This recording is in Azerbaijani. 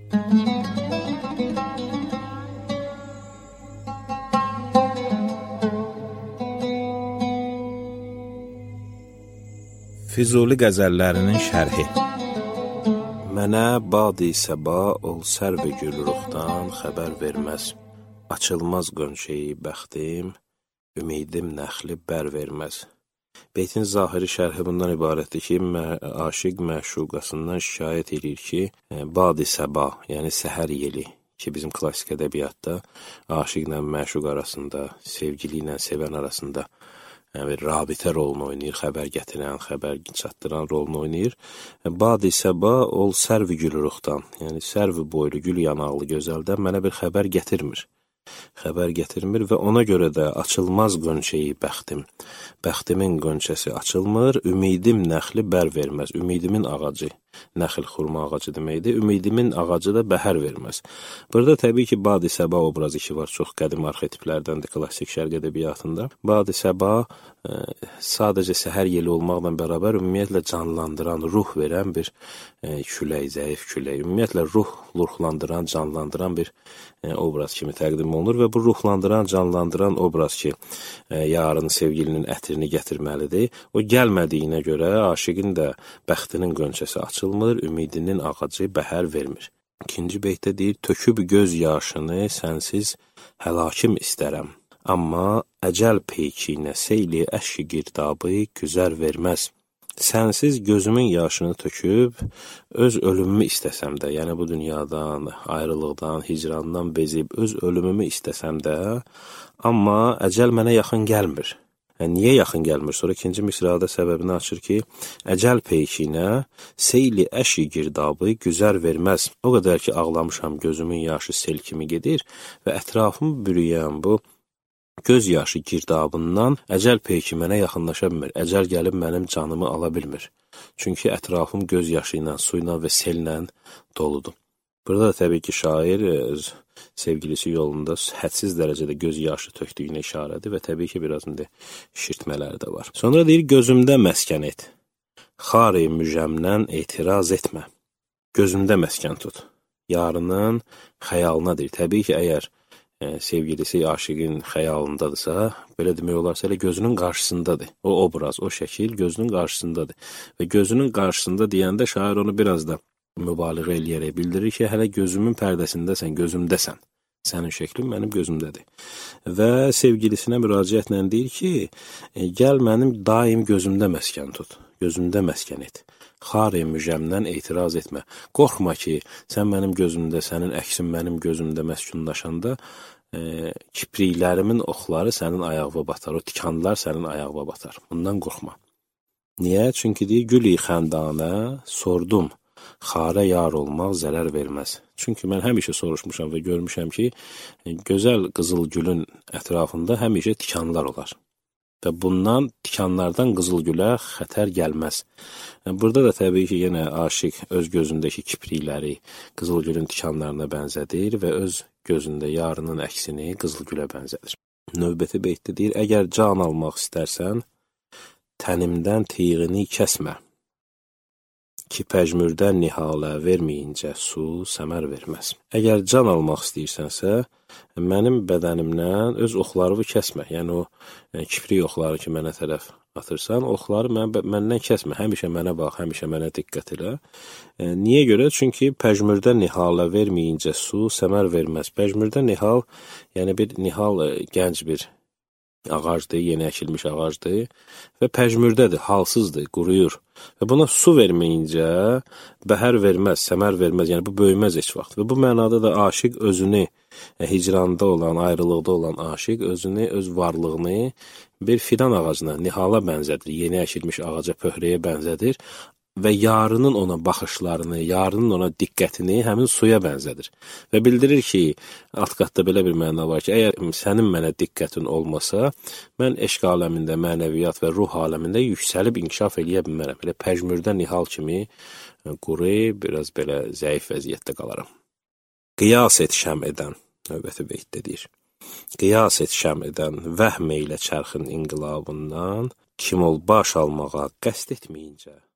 Füzuli qəzəllərinin şərhi. Mənə badi səba ol sərv gül ruxdan xəbər verməz. Açılmaz qönçeyi bəxtim, ümidim nəxli bər verməz. Beytin zahiri şərhi bundan ibarətdir ki, aşiq məşuqasından şikayət edir ki, badi səba, yəni səhər yeli ki, bizim klassik ədəbiyyatda aşiqlə məşuq arasında, sevgili ilə sevən arasında rabitə rolunu oynayır, xəbər gətirən, xəbər çatdıran rolunu oynayır. Badi səba ol sərv gül ruxdan, yəni sərv boylu, gül yanaqlı gözəldən mənə bir xəbər gətirmir. Xəbər gətirmir və ona görə də açılmaz qönçeyi bəxtim. Bəxtimin qönçəsi açılmır, ümidim nəxli bər verməz. Ümidimin ağacı, nəxil xurma ağacı deməkdir. Ümidimin ağacı da bəhər verməz. Burada təbii ki, Badi Səba obrazı ki var, çox qədim arxetiplərdəndir klassik şərq ədəbiyyatında. Badi Səba sadəcə səhər yeli olmaqla bərabər ümumiyyətlə canlandıran, ruh verən bir külək, zəif külək. Ümumiyyətlə ruhlandıran, canlandıran bir obraz kimi təqdim olunur və bu ruhlandıran, canlandıran obraz ki, yarın sevgilinin ətrini gətirməlidir. O gəlmədiyinə görə aşiqin də bəxtinin qönçəsi açılmır, ümidinin ağacı bəhər vermir. İkinci beytdə deyir, töküb göz yaşını sənsiz həlakim istərəm. Amma əcəl peykinə seyli əşki girdabı güzər verməz. Sənsiz gözümün yaşını töküb, öz ölümümü istəsəm də, yəni bu dünyadan, ayrılıqdan, hicrandan bezib, öz ölümümü istəsəm də, amma əcəl mənə yaxın gəlmir. Niyə yaxın gəlmir? Sonra ikinci misrada səbəbini açır ki, əcəl peykinə seyli əşi girdabı güzər verməz. O qədər ki, ağlamışam, gözümün yaşı sel kimi gedir və ətrafımı bürüyən bu göz yaşı girdabından əcəl peyki mənə yaxınlaşa bilmir. Əcəl gəlib mənim canımı ala bilmir. Çünki ətrafım göz yaşı ilə, su ilə və sellə doludur. Burada da təbii ki, şair öz sevgilisi yolunda hədsiz dərəcədə göz yaşı tökdüyünə işarədir və təbii ki, biraz indi şişirtmələri də var. Sonra deyir, gözümdə məskən et. Xari müjəmdən etiraz etmə. Gözümdə məskən tut. Yarının xəyalına deyir. Təbii ki, əgər sevgilisi aşiqin xəyalındadırsa, belə demək olarsa, elə gözünün qarşısındadır. O obraz, o şəkil gözünün qarşısındadır. Və gözünün qarşısında deyəndə şair onu biraz da mübaliğə eləyərək bildirir ki, hələ gözümün pərdəsindəsən, gözümdəsən. Sənin şəklin mənim gözümdədir. Və sevgilisinə müraciətlə deyir ki, gəl mənim daim gözümdə məskən tut, gözümdə məskən et. Xari müjəmdən etiraz etmə. Qorxma ki, sən mənim gözümdə, sənin əksin mənim gözümdə məskunlaşanda, kipriklərimin oxları sənin ayağına batar, o tikanlar sənin ayağına batar. Bundan qorxma. Niyə? Çünki deyir, gül-i xəndanə sordum, xarə yar olmaq zərər verməz. Çünki mən həmişə soruşmuşam və görmüşəm ki, gözəl qızıl gülün ətrafında həmişə tikanlar olar. Və bundan, tikanlardan qızıl gülə xətər gəlməz. Burada da təbii ki, yenə aşiq öz gözündəki kiprikləri qızıl gülün tikanlarına bənzədir və öz gözündə yarının əksini qızıl gülə bənzədir. Növbəti beytdə deyir, əgər can almaq istərsən, tənimdən tiğini kəsmə. Ki pəcmürdən nihalə verməyincə su səmər verməz. Əgər can almaq istəyirsənsə, mənim bədənimdən öz oxlarımı kəsmə. Yəni o kiprik oxları ki, mənə tərəf atırsan, oxları məndən kəsmə. Həmişə mənə bax, həmişə mənə diqqət elə. Niyə görə? Çünki pəcmürdən nihalə verməyincə su səmər verməz. Pəcmürdən nihal, yəni bir nihal gənc bir ağacdır, yeni əkilmiş ağacdır və pəcmürdədir, halsızdır, quruyur. Və buna su verməyincə bəhər verməz, səmər verməz, yəni bu böyüməz heç vaxt. Və bu mənada da aşiq özünü, hicranda olan, ayrılıqda olan aşiq özünü, öz varlığını bir fidan ağacına, nihala bənzədir, yeni əkilmiş ağaca, pöhrəyə bənzədir və yarının ona baxışlarını, yarının ona diqqətini həmin suya bənzədir. Və bildirir ki, alt qatda belə bir məna var ki, əgər sənin mənə diqqətin olmasa, mən eşq aləmində, mənəviyyat və ruh aləmində yüksəlib inkişaf eləyə bilmərəm. Elə pəcmürdə nihal kimi quru, biraz belə zəif vəziyyətdə qalaram. Qiyas et şəm edən, növbəti beytdə deyir. Qiyas et şəm edən, vəhm eylə çərxin inqilabından, kim ol baş almağa qəsd etməyincə.